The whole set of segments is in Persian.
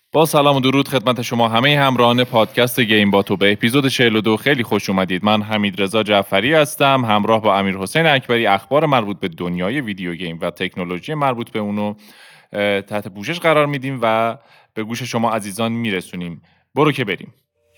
با سلام و درود خدمت شما همه همراهان پادکست گیم با تو. به اپیزود 42 خیلی خوش اومدید. من حمید رضا جعفری هستم، همراه با امیر حسین اکبری اخبار مربوط به دنیای ویدیو گیم و تکنولوژی مربوط به اونو تحت پوشش قرار میدیم و به گوش شما عزیزان میرسونیم. برو که بریم.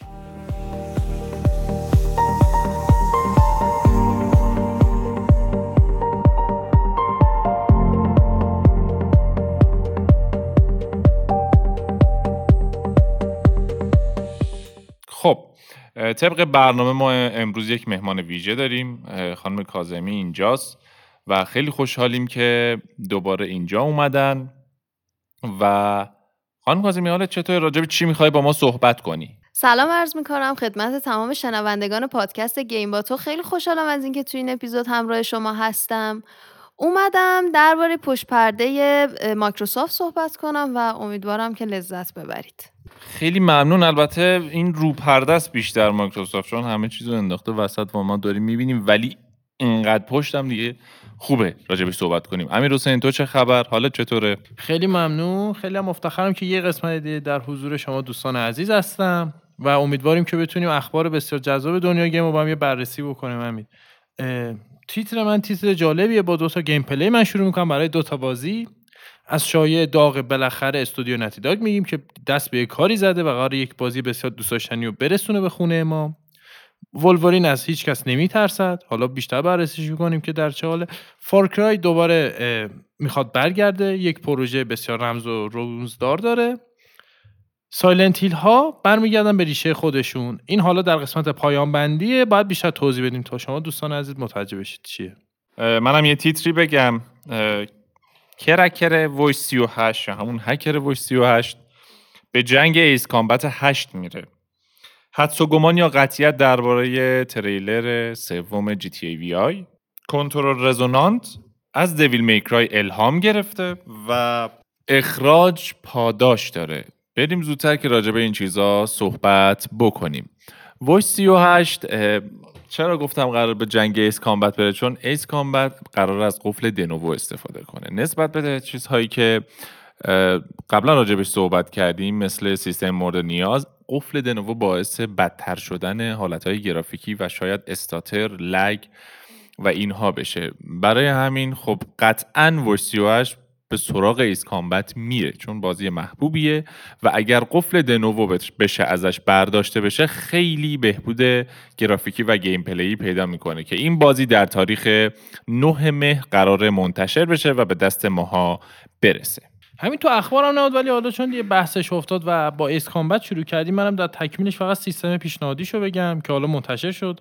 خب طبق برنامه ما امروز یک مهمان ویژه داریم. خانم کاظمی اینجاست و خیلی خوشحالیم که دوباره اینجا اومدن. و خانم کاظمی حالت چطور؟ راجع به چی میخوای با ما صحبت کنی؟ سلام عرض میکنم خدمت تمام شنوندگان پادکست گیم با تو. خیلی خوشحالم از اینکه تو این اپیزود همراه شما هستم. اومدم درباره پشت پرده مایکروسافت صحبت کنم و امیدوارم که لذت ببرید. خیلی ممنون. البته این رو پرده است بیشتر مایکروسافت، چون همه چیزو انداخته وسط و ما داریم میبینیم، ولی اینقدر پشتم دیگه خوبه راجبش صحبت کنیم. امیر حسین تو چه خبر؟ حالت چطوره؟ خیلی ممنون. خیلی هم مفتخرم که یه قسمت دیگه در حضور شما دوستان عزیز هستم و امیدواریم که بتونیم اخبار بسیار جذاب دنیای گیم رو با هم یه بررسی بکنیم. امید، تیتر من تیتر جالبیه. با 2 تا گیم پلی من شروع میکنم برای 2 تا بازی. از شایعه داغ بالاخره استودیو نتی داگ میگیم که دست به کاری زده و قراره یک بازی بسیار دوست داشتنی رو برسونه به خونه ما. ولورین از هیچ کس نمیترسد. حالا بیشتر بررسیش میکنیم که در چه حاله. فارکرای دوباره میخواد برگرده، یک پروژه بسیار رمز و رمزدار داره. سایلنت هیل ها برمیگردن به ریشه خودشون. این حالا در قسمت پایان بندیه، باید بیشتر توضیح بدیم تا شما دوستان عزیز متوجه بشید چیه. منم یه تیتری بگم. کرکر وایس 38 یا همون هکر وایس 38 به جنگ ایس کامبت 8 میره. حدس و گمان یا قطعیت درباره تریلر سوم جی تی ای وی آی. کنترل رزونانت از دیویل میکرای الهام گرفته و اخراج پاداش داره. بریم زودتر که راجع به این چیزا صحبت بکنیم. وایس 38 چرا گفتم قرار به جنگ ایس کامبت بره؟ چون ایس کامبت قرار از قفل دنوو استفاده کنه نسبت به چیزهایی که قبلا راجبش صحبت کردیم، مثل سیستم مورد نیاز. قفل دنوو باعث بدتر شدن حالتهای گرافیکی و شاید استاتر، لگ و اینها بشه. برای همین خب قطعاً ورسیوهش به سراغ ایس کامبت میره، چون بازی محبوبیه و اگر قفل دنوو بشه ازش برداشته بشه خیلی بهبود گرافیکی و گیم پلی پیدا میکنه که این بازی در تاریخ 9 مهر قرار منتشر بشه و به دست ماها برسه. همین تو اخبارم نبود، ولی حالا چون یه بحثش افتاد و با ایس کامبت شروع کردیم، منم در تکمیلش فقط سیستم پیشنهادیشو بگم که حالا منتشر شد.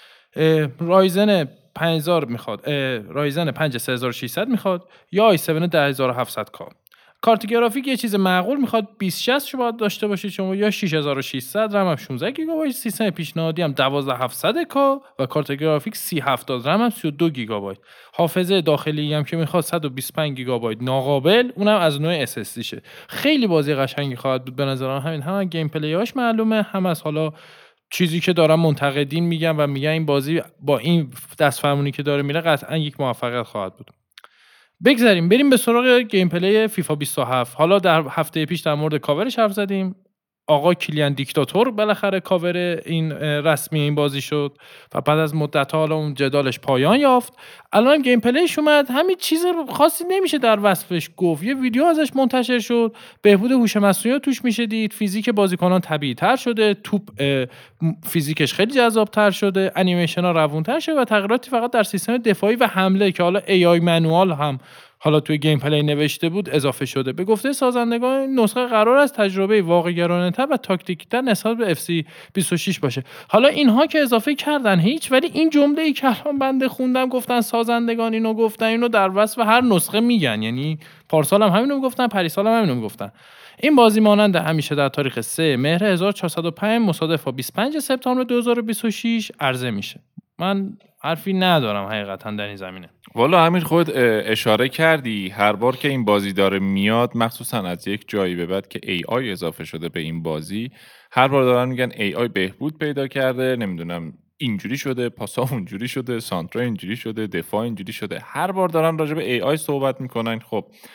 رایزن 5000 میخواد، رایزن 5 3600 میخواد یا i7 10700K. کارت گرافیک یه چیز معقول میخواد، 2060 شما باید داشته باشید شما، یا 6600 رم هم 16 گیگابایت. سیستم پیشنهادی هم 12700K و کارت گرافیک 3070 رم هم 32 گیگابایت. حافظه داخلی هم که میخواد 125 گیگابایت ناقابل، اونم از نوع SSD شه. خیلی بازی قشنگی خواهد بود به نظرم. همین هم گیم پلیاش معلومه، هم از حالا چیزی که دارن منتقدین میگن و میگن این بازی با این دستفرمونی که داره میره قطعا یک موفقیت خواهد بود. بگذاریم بریم به سراغ گیم پلی فیفا 27. حالا در هفته پیش در مورد کاورش حرف زدیم. آقا کیلیان دیکتاتور بالاخره کاور این رسمی این بازی شد و بعد از مدت حالا اون جدالش پایان یافت. الان گیم پلیش اومد، همین چیز خاصی نمیشه در وصفش گفت. یه ویدیو ازش منتشر شد، بهبود هوش مصنوعی توش میشه دید، فیزیک بازیکنان طبیعی تر شده، توپ فیزیکش خیلی جذاب تر شده، انیمیشن ها روون تر شده و تغییراتی فقط در سیستم دفاعی و حمله که حالا AI منوال هم حالا توی گیم پلی نوشته بود اضافه شده. به گفته سازندگان نسخه قرار است تجربه واقع‌گرایانه‌تر و تاکتیک‌تر نسبت به FC 26 باشه. حالا اینها که اضافه کردن هیچ، ولی این جمله‌ای که الان بنده خوندم گفتن سازندگان اینو گفتن، اینو در وصف هر نسخه میگن. یعنی پارسال هم همینو میگفتن، پریسال هم همینو میگفتن. این بازی مانند همیشه در تاریخ 3 مهر 1405 مصادف با 25 سپتامبر 2026 عرضه میشه. من حرفی ندارم حقیقتا در این زمینه. والا امیر خود اشاره کردی هر بار که این بازی داره میاد، مخصوصا از یک جایی به بعد که AI اضافه شده به این بازی، هر بار دارن میگن AI بهبود پیدا کرده، نمیدونم اینجوری شده، پاسا اونجوری شده، سانترا اینجوری شده، دفاع اینجوری شده. هر بار دارن راجع به AI صحبت میکنن. خب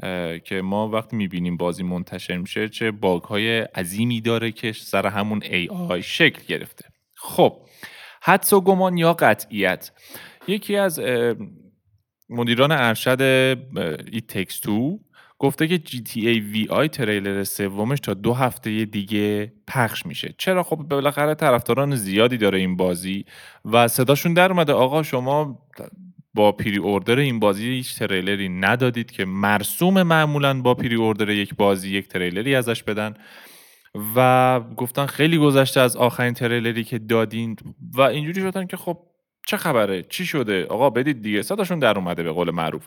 که ما وقتی میبینیم بازی منتشر میشه چه باگ‌های عظیمی داره که سر همون AI شکل گرفته. خب حدس و گمان یا قطعیت، یکی از مدیران ارشد It Takes Two گفته که GTA VI تریلر سومش تا 2 هفته دیگه پخش میشه. چرا؟ خب بالاخره طرفداران زیادی داره این بازی و صداشون در اومده آقا شما با پری اوردر این بازی هیچ تریلری ندادید که مرسوم معمولاً با پری اوردر یک بازی یک تریلری ازش بدن و گفتن خیلی گذشته از آخرین تریلری که دادین و اینجوری شدن که خب چه خبره، چی شده آقا بدید دیگه. صداشون در اومده به قول معروف.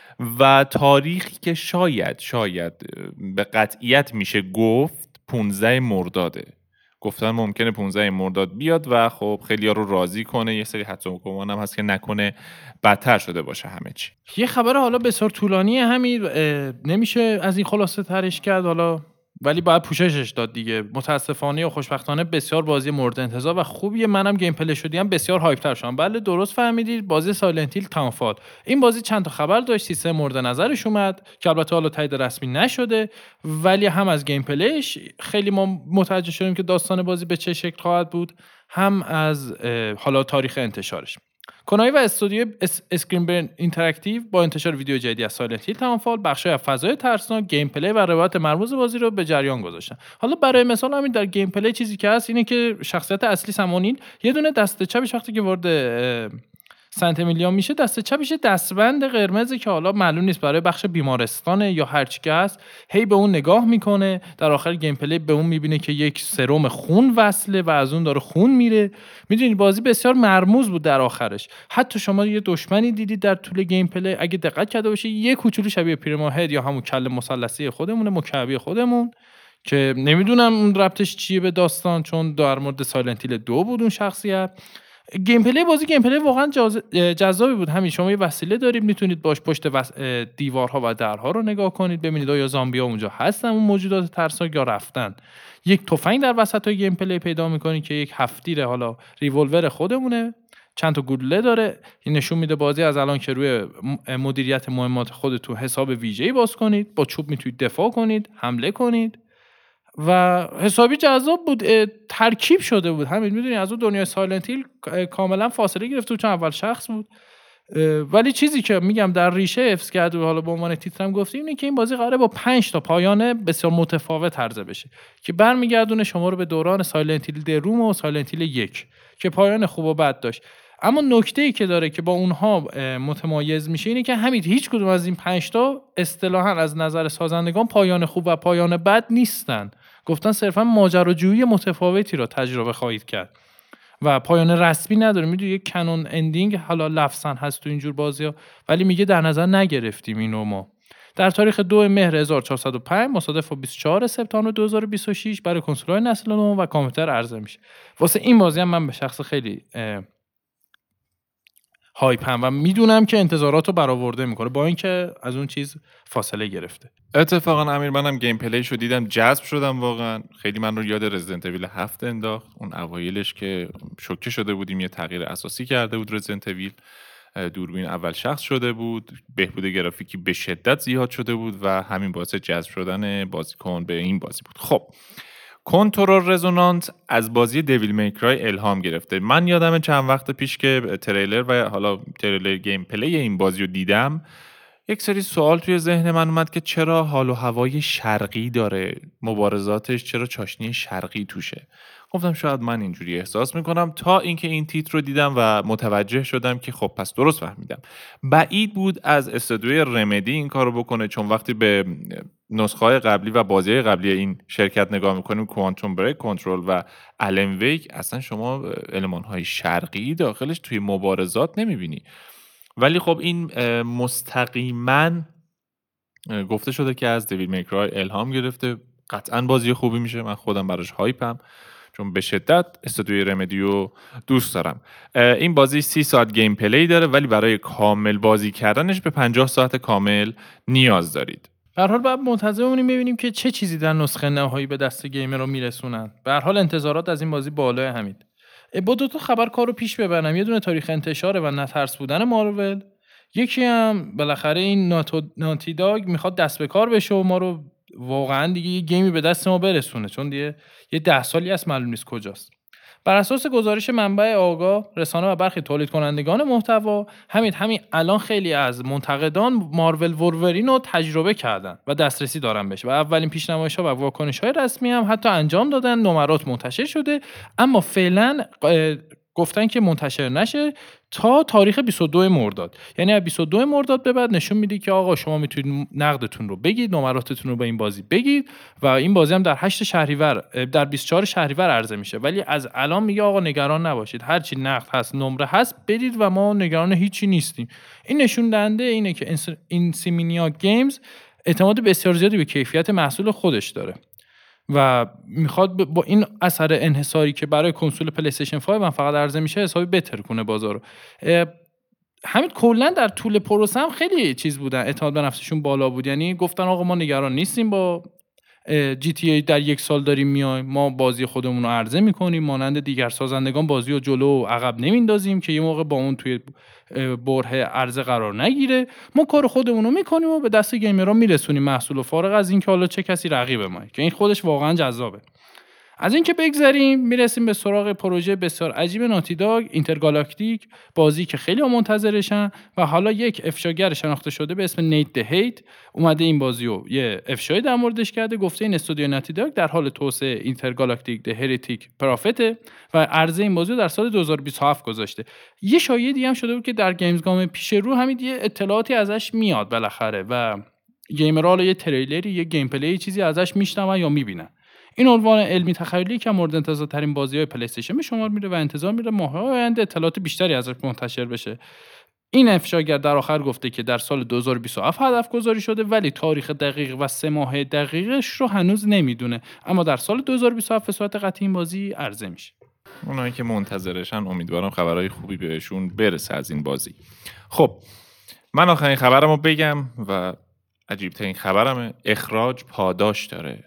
و تاریخی که شاید به قطعیت میشه گفت 15 مرداده. گفتن ممکنه 15 مرداد بیاد و خب خیلی ها رو راضی کنه. یه سری حدس و گمان هم هست که نکنه بدتر شده باشه همه چی. یه خبر حالا بسیار طولانی همین نمیشه از این خلاصه ترش کرد حالا، ولی باید پوششش داد دیگه. متاسفانه و خوشبختانه بسیار بازی مورد انتظار و خوبیه. منم گیم پلی شدیم بسیار هایپ تر شدم. بله درست فهمیدید، بازی سایلنت هیل تاونفال. این بازی چند تا خبر داشت، سیستم مورد نظرش اومد که البته حالا تایید رسمی نشده، ولی هم از گیم پلیش خیلی ما متوجه شدیم که داستان بازی به چه شکل خواهد بود، هم از حالا تاریخ انتشارش. کنامی و استودیو اسکرینبرن اینتراکتیو با انتشار ویدیو جدیدی از سایلنت هیل تاونفال بخشای از فضای ترسناک، گیم پلی و روایت مرموز بازی رو به جریان گذاشتن. حالا برای مثال همین در گیم پلی چیزی که هست اینه که شخصیت اصلی سامونیل یه دونه دست چپش وقتی که وارد سنت امیلیان میشه دست چپش دستبند قرمزی که حالا معلوم نیست برای بخش بیمارستانه یا هر چی که هست، هی به اون نگاه میکنه. در آخر گیم پلی به اون میبینه که یک سرم خون وصله و از اون داره خون میره. میدونید بازی بسیار مرموز بود در آخرش. حتی شما یه دشمنی دیدید در طول گیم پلی اگه دقت کرده باشی یه کوچولو شبیه پیرماهد یا همون کله مثلثی خودمونه، مکعبی خودمون، که نمیدونم اون ربطش چیه به داستان، چون در مورد سایلنت هیل 2 بود اون شخصیت. گیم پلی بازی گیم پلی واقعا جذابی بود. همین شما یه وسیله دارید میتونید باش پشت دیوارها و درها رو نگاه کنید ببینید آیا زامبی‌ها اونجا هستن، اون موجودات ترسناک، یا رفتن. یک تفنگ در وسطای گیم پلی پیدا میکنید که یک هفتیره، حالا ریولور خودمونه، چند تا گلوله داره. این نشون میده بازی از الان که روی مدیریت مهمات خودتون حساب ویژه‌ای باز کنید، با چوب میتونید دفاع کنید، حمله کنید و حسابی جذاب بود. ترکیب شده بود. همین میدونی از اون دنیای سایلنت هیل کاملا فاصله گرفته، چون اول شخص بود. ولی چیزی که میگم در ریشه حفظ کرده و حالا به عنوان تیترم گفتیم اینه که این بازی قراره با 5 تا پایان بسیار متفاوت عرضه بشه که برمیگردونه شما رو به دوران سایلنت هیل دروم و سایلنت هیل 1 که پایان خوب و بد داشت. اما نکته‌ای که داره که با اونها متمایز میشه اینه که همین هیچ کدوم از این 5 تا اصطلاحاً از نظر سازندگان پایان خوب و پایان بد نیستن. گفتن صرفا ماجراجویی متفاوتی رو تجربه خواهید کرد و پایان رسمی نداره. میدونی یک کانون اندینگ حالا لفظاً هست تو اینجور بازی‌ها، ولی میگه در نظر نگرفتیم اینو. ما در تاریخ 2 مهر 1405 مصادف با 24 سپتامبر 2026 برای کنسول‌های نسل نهم و کامپیوتر عرضه میشه. واسه این بازی هم من به شخص خیلی هایپم و میدونم که انتظاراتو برآورده میکنه با اینکه از اون چیز فاصله گرفته. اتفاقا امیر منم گیم پلیشو دیدم، جذب شدم واقعا. خیلی من رو یاد رزیدنت اویل 7 انداخت. اون اوایلش که شوکه شده بودیم یه تغییر اساسی کرده بود رزیدنت اویل، دوربین اول شخص شده بود، بهبود گرافیکی به شدت زیاد شده بود و همین باعث جذب شدن بازیکن به این بازی بود. خب کنترل رزونانس از بازی دیویل میکرای الهام گرفته. من یادم چند وقت پیش که تریلر و حالا تریلر گیم پلی این بازی رو دیدم، یک سری سوال توی ذهن من اومد که چرا حال و هوای شرقی داره، مبارزاتش چرا چاشنی شرقی توشه. گفتم شاید من اینجوری احساس میکنم، تا اینکه این تیتر رو دیدم و متوجه شدم که خب پس درست فهمیدم. بعید بود از استودیوی رمدی این کارو بکنه، چون وقتی به نسخه‌های قبلی و بازی‌های قبلی این شرکت نگاه میکنیم، کوانتوم بریک، کنترل و الن ویک، اصلا شما المان‌های شرقی داخلش توی مبارزات نمیبینی. ولی خب این مستقیما گفته شده که از دیویل میکرای الهام گرفته. قطعا بازی خوبی میشه، من خودم براش هایپم چون به شدت استودیوی رمدیو دوست دارم. این بازی 30 ساعت گیم پلی داره، ولی برای کامل بازی کردنش به 50 ساعت کامل نیاز دارید. به هر حال باید منتظر بمونیم ببینیم که چه چیزی در نسخه نهایی به دست گیمر رو میرسونن. به هر حال انتظارات از این بازی بالای همید. با 2 تا خبر کارو پیش ببرم. یه دونه تاریخ انتشاره و نترس بودن مارول، یکی هم بالاخره این ناتی داگ میخواد دست به کار بشه و ما رو واقعا دیگه یه گیمی به دست ما برسونه، چون دیگه یه 10 سالی هست معلوم نیست کجاست. بر اساس گزارش منبع آگاه، رسانه و برخی تولید کنندگان محتوا، همین الان خیلی از منتقدان مارول وولورین رو تجربه کردن و دسترسی دارن بهش و اولین پیشنمایش‌ها و واکنش‌های رسمی هم حتی انجام دادن، نمرات منتشر شده، اما فعلا گفتن که منتشر نشه تا تاریخ 22 مرداد. یعنی از 22 مرداد به بعد نشون میده که آقا شما میتونید نقدتون رو بگید، نمراتتون رو به این بازی بگید و این بازی هم در 8 شهریور در 24 شهریور عرضه میشه. ولی از الان میگه آقا نگران نباشید، هر چی نقد هست نمره هست بدید و ما نگران هیچی نیستیم. این نشون دهنده اینه که اینسیمینیا گیمز اعتماد بسیار زیادی به کیفیت محصول خودش داره و میخواد با این اثر انحصاری که برای کنسول پلی استیشن 5 هم فقط عرضه میشه حسابی بهتر کنه بازارو. همین کلا در طول پروسه هم خیلی چیز بودن، اعتماد به نفسشون بالا بود، یعنی گفتن آقا ما نگران نیستیم با جی تی ای در 1 سال داریم میایم، ما بازی خودمون رو عرضه میکنیم، مانند دیگر سازندگان بازی رو جلو و عقب نمیندازیم که یه موقع با اون توی بره عرضه قرار نگیره، ما کار خودمون رو میکنیم و به دست گیمرها میرسونیم محصول، فارغ از اینکه حالا چه کسی رقیب ماه، که این خودش واقعا جذابه. از اینکه بگذریم میرسیم به سراغ پروژه بسیار عجیب ناتی داگ، اینترگالاکتیک، بازی که خیلی منتظرشن و حالا یک افشاگر شناخته شده به اسم نیت دهیت اومده این بازی رو یه افشای در موردش کرده، گفته این استودیو ناتی داگ در حال توسعه اینترگالاکتیک ده هریتیک پرافته و عرضه این بازی رو در سال 2027 گذاشته. یه شایعه دیگه هم شده بود که در گیمزگام پیش رو همین یه اطلاعاتی ازش میاد بالاخره و گیمرها یه تریلری، یه گیم پلی چیزی ازش میشنون یا میبینن. این عنوان علمی تخیلی که مورد انتظارترین بازی‌های پلی استیشن به شمار میره و انتظار میره ماه‌های آینده اطلاعات بیشتری ازش منتشر بشه. این افشاگر در آخر گفته که در سال 2027 هدف گذاری شده، ولی تاریخ دقیق و 3 ماه دقیقش رو هنوز نمیدونه، اما در سال 2027 به صورت قطعی این بازی عرضه میشه. اونایی که منتظرشن امیدوارم خبرهای خوبی بهشون برسه از این بازی. خب من آخرین خبرمو بگم و عجیب‌ترین خبرمه، اخراج پاداش داره.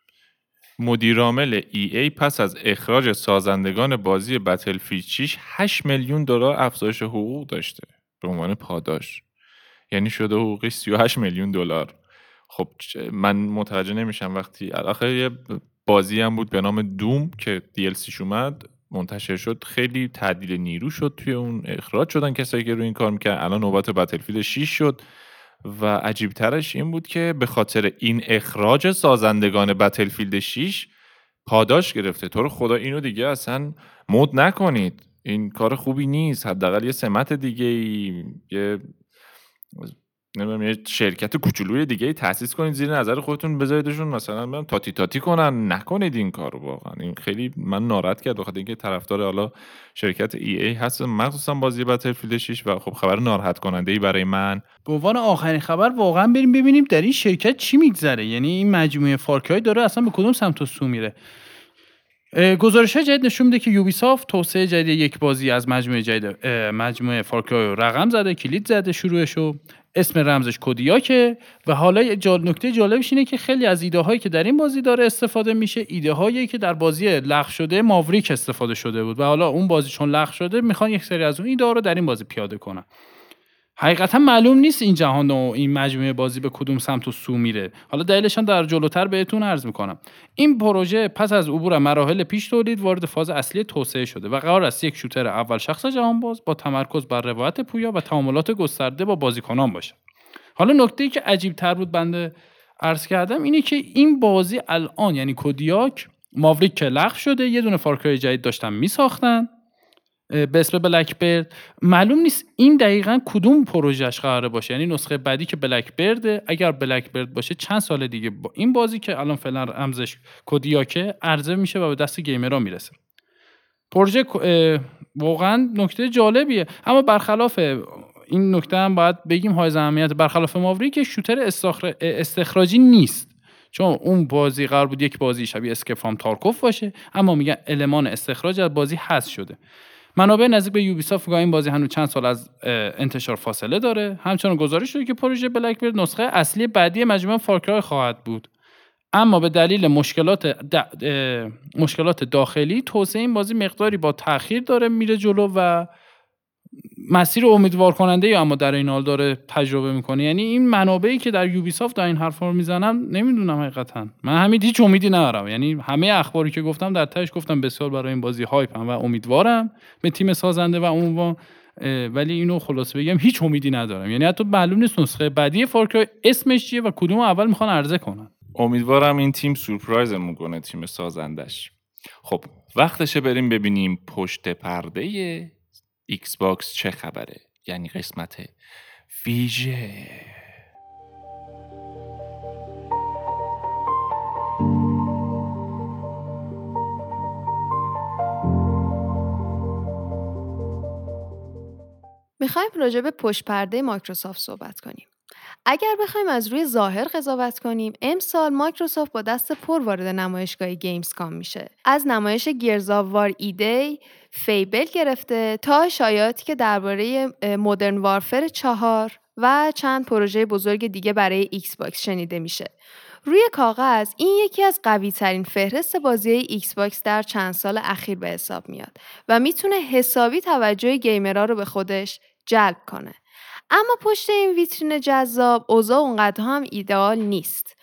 مدیرعامل EA پس از اخراج سازندگان بازی بتلفیلد 6 $8 میلیون افزایش حقوق داشته به عنوان پاداش، یعنی شده حقوقش $38 میلیون. خب من متوجه نمیشم وقتی آخر یه بازی هم بود به نام دوم که DLCش اومد منتشر شد، خیلی تعدیل نیرو شد توی اون، اخراج شدن کسایی که روی این کار میکردن، الان نوبت بتلفیلد 6 شد و عجیب ترش این بود که به خاطر این اخراج سازندگان بتلفیلد 6 پاداش گرفته. تو رو خدا اینو دیگه اصلا مود نکنید، این کار خوبی نیست، حداقل یه سمت دیگه یه نمیدونم یه شرکت کوچولوی دیگه تأسیس کنید زیر نظر خودتون، بذاریدشون مثلا برن تاتی کنن، نکنید این کارو. واقعا این خیلی من ناراحت کرد بخاطر اینکه طرفدار حالا شرکت EA هست، مخصوصا بازی بتلفیلد 6 و خب خبر ناراحت کننده ای برای من. به عنوان آخرین خبر واقعا بریم ببینیم در این شرکت چی میگذره، یعنی این مجموعه فارکای داره اصلا به کدوم سمت و سو میره. گزارش‌های جدید نشون میده که یوبیسافت توسعه جدید یک بازی از مجموعه جدید مجموعه فارکای رقم زده، کلید زده شروعشو، اسم رمزش کودیاکه و حالا نکته جالبش اینه که خیلی از ایده هایی که در این بازی داره استفاده میشه ایده هایی که در بازی لغو شده ماوریک استفاده شده بود و حالا اون بازی چون لغو شده میخوان یک سری از اون ایده ها رو در این بازی پیاده کنن. حقیقتا معلوم نیست این جهان و این مجموعه بازی به کدوم سمت و سو میره، حالا دلیلش هم در جلوتر بهتون عرض میکنم. این پروژه پس از عبور مراحل پیش تولید وارد فاز اصلی توسعه شده و قرار است یک شوتر اول شخص جهانباز با تمرکز بر روایت پویا و تعاملات گسترده با بازیکنان باشه. حالا نکته‌ای که عجیب تر بود بنده عرض کردم اینه که این بازی الان یعنی کودیاک ماوریک که لغو شده، یه دونه فارکرای جدید داشتن میساختن به اسم بلک برد. معلوم نیست این دقیقاً کدوم پروژهش قراره باشه، یعنی نسخه بعدی که بلک برده، اگر بلک برد باشه چند سال دیگه با این بازی که الان فعلا رمزش کودیاکه عرضه میشه و به دست گیمرها میرسه. پروژه واقعاً نکته جالبیه، اما برخلاف این نکته هم باید بگیم های اهمیت، برخلاف ماوریک که شوتر استخراجی نیست، چون اون بازی قرار بود یک بازی شبیه اسکیپ فرام تارکوف باشه، اما میگن المان استخراج از بازی حذف شده. منابع نزدیک به یوبیسافت میگن این بازی هنوز چند سال از انتشار فاصله داره. همچنان گزارش شده که پروژه بلک برد نسخه اصلی بعدی مجموعه فارکرای خواهد بود، اما به دلیل مشکلات داخلی توسعه این بازی مقداری با تأخیر داره میره جلو و مسیر امیدوار کننده ای اما در این حال داره تجربه میکنه. یعنی این منابعی که در یوبیسافت در این حرفا رو میزنم نمیدونم حقیقتا، من همین هیچ امیدی ندارم. یعنی همه اخباری که گفتم در تهش گفتم بسیار برای این بازی هایپم و امیدوارم به تیم سازنده و عنوان، ولی اینو خلاصه بگم هیچ امیدی ندارم. یعنی حتی معلوم نیست نسخه بعدی فارکرای اسمش چیه و کدوم اول میخوان عرضه کنن. امیدوارم این تیم سورپرایزمون کنه، تیم سازندش. خب وقتشه بریم ببینیم پشت پرده ایکس باکس چه خبره، یعنی قسمت ویژه. میخوایم راجع به پشت پرده مایکروسافت صحبت کنیم. اگر بخوایم از روی ظاهر قضاوت کنیم، امسال مایکروسافت با دست پر وارد نمایشگاه گیمز کام میشه. از نمایش گیرز آف وار ایدی، فیبل گرفته تا شایعاتی که درباره مدرن وارفر 4 و چند پروژه بزرگ دیگه برای ایکس باکس شنیده میشه. روی کاغذ این یکی از قوی ترین فهرست بازی ایکس باکس در چند سال اخیر به حساب میاد و میتونه حسابی توجه گیمرها رو به خودش جلب کنه. اما پشت این ویترین جذاب اوضاع اونقدر هم ایدئال نیست.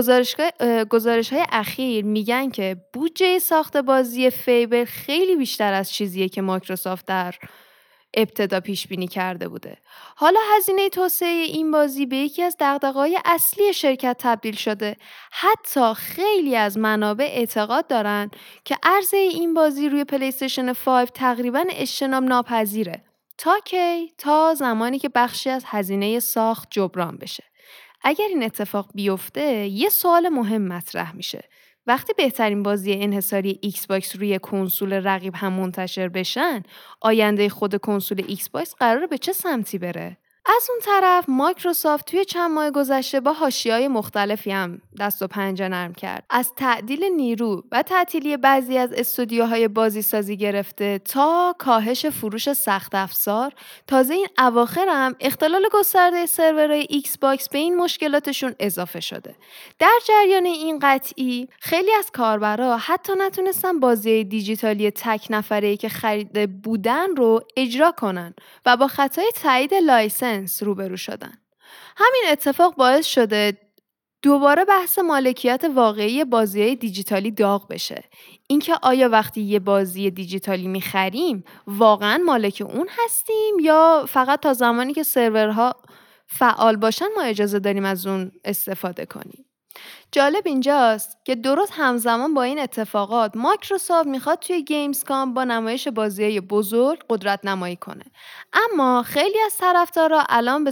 گزارش‌های اخیر میگن که بودجه ساخت بازی فیبل خیلی بیشتر از چیزیه که مایکروسافت در ابتدا پیش بینی کرده بوده. حالا هزینه توسعه این بازی به یکی از دغدغه‌های اصلی شرکت تبدیل شده. حتی خیلی از منابع اعتقاد دارن که عرضه این بازی روی پلی استیشن 5 تقریباً اجتناب ناپذیره. تا کی؟ تا زمانی که بخشی از هزینه ساخت جبران بشه. اگر این اتفاق بیفته، یه سوال مهم مطرح میشه. وقتی بهترین بازی انحصاری ایکس باکس روی کنسول رقیب هم منتشر بشن، آینده خود کنسول ایکس باکس قراره به چه سمتی بره؟ از اون طرف مایکروسافت توی چند ماه گذشته با حاشیه‌های مختلفی هم دست و پنجه نرم کرد. از تعدیل نیرو و تعطیلی بعضی از استودیوهای بازی سازی گرفته تا کاهش فروش سخت افزار، تازه این اواخر هم اختلال گسترده سرورهای ایکس باکس به این مشکلاتشون اضافه شده. در جریان این قطعی خیلی از کاربرا حتی نتونستن بازی دیجیتالی تک نفره‌ای که خریده بودن رو اجرا کنن و با خطای تایید لایسنس روبرو شدن. همین اتفاق باعث شده دوباره بحث مالکیت واقعی بازی‌های دیجیتالی داغ بشه. اینکه آیا وقتی یه بازی دیجیتالی می‌خریم واقعاً مالک اون هستیم یا فقط تا زمانی که سرورها فعال باشن ما اجازه داریم از اون استفاده کنیم. جالب اینجاست که درست همزمان با این اتفاقات مایکروسافت میخواد توی گیمز کام با نمایش بازی‌های بزرگ قدرت نمایی کنه. اما خیلی از طرفدارا الان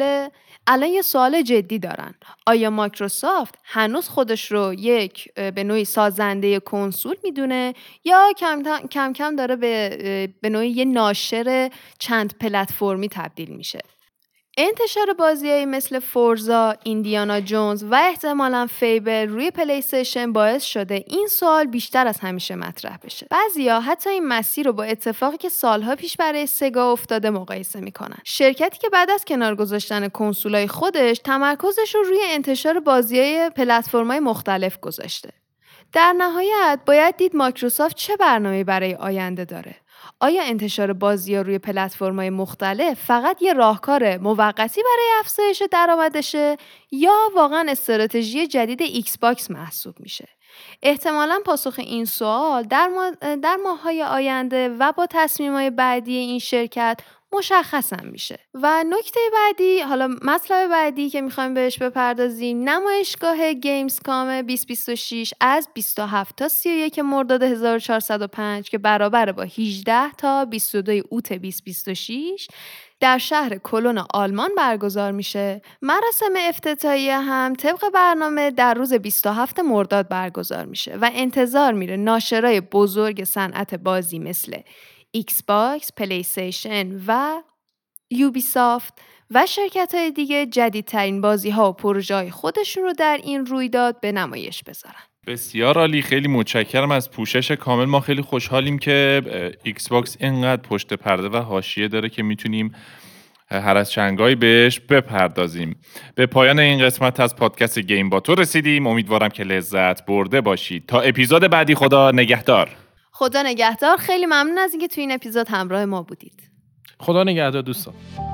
یه سوال جدی دارن. آیا مایکروسافت هنوز خودش رو به نوعی سازنده کنسول میدونه یا کم کم داره به نوعی یه ناشر چند پلتفرمی تبدیل میشه؟ انتشار بازی‌هایی مثل فورزا، ایندیانا جونز و احتمالاً فیبل روی پلی استیشن باعث شده این سوال بیشتر از همیشه مطرح بشه. بعضیا حتی این مسیر رو با اتفاقی که سالها پیش برای سگا افتاده مقایسه میکنن. شرکتی که بعد از کنار گذاشتن کنسولای خودش تمرکزش رو روی انتشار بازی‌های پلتفرم‌های مختلف گذاشته. در نهایت باید دید مایکروسافت چه برنامه‌ای برای آینده داره. آیا انتشار بازی‌ها روی پلتفرم‌های مختلف فقط یه راهکار موقتی برای افزایش درآمدشه یا واقعاً استراتژی جدید ایکس باکس محسوب میشه؟ احتمالاً پاسخ این سوال در ماه‌های آینده و با تصمیم‌های بعدی این شرکت مشخص هم میشه. و نکته بعدی، حالا مطلب بعدی که میخوایم بهش بپردازیم، نمایشگاه گیمز کام 2026 از 27 تا 31 مرداد 1405 که برابر با 18 تا 22 اوت 2026 در شهر کلون آلمان برگزار میشه. مراسم افتتاحیه هم طبق برنامه در روز 27 مرداد برگزار میشه و انتظار میره ناشرای بزرگ صنعت بازی مثل ایکس باکس، پلی استیشن و یوبیسافت و شرکت‌های دیگه جدیدترین بازی‌ها و پروژه‌های خودشون رو در این رویداد به نمایش بذارن. بسیار عالی، خیلی متشکرم از پوشش کامل. ما خیلی خوشحالیم که ایکس باکس اینقدر پشت پرده و حاشیه داره که میتونیم هر از چنگایی بهش بپردازیم. به پایان این قسمت از پادکست گیم با تو رسیدیم. امیدوارم که لذت برده باشید. تا اپیزود بعدی خدا نگهدار. خدا نگهدار. خیلی ممنون از اینکه تو این اپیزود همراه ما بودید. خدا نگهدار دوستان.